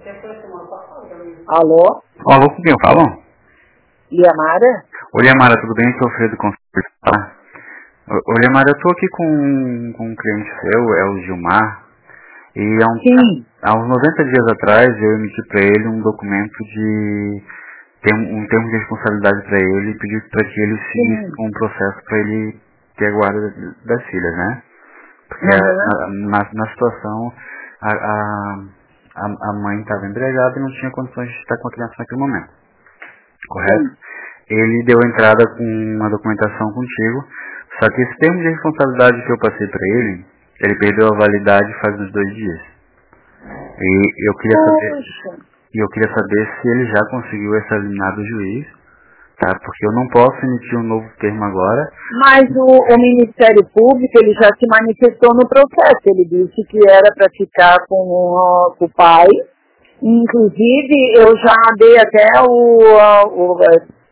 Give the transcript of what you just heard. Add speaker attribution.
Speaker 1: Alô?
Speaker 2: Alô, com quem eu falo?
Speaker 1: Liamara?
Speaker 2: Oi, Liamara, tudo bem? Sou o Fredo Conselho. Ô, Liamara, eu tô aqui com um cliente seu, é o Gilmar, e há uns 90 dias atrás eu emiti para ele um documento de um termo de responsabilidade para ele e pedi para que ele seguisse com um processo para ele ter a guarda das filhas, né? Porque na situação a mãe estava embriagada e não tinha condições de estar com a criança naquele momento, correto? Ele deu entrada com uma documentação contigo, só que esse termo de responsabilidade que eu passei para ele perdeu a validade faz uns 2 dias. E eu queria saber se ele já conseguiu essa eliminar do juiz, tá? Porque eu não posso emitir um novo termo agora.
Speaker 1: Mas o Ministério Público, ele já se manifestou no processo. Ele disse que era para ficar com o pai. Inclusive, eu já dei até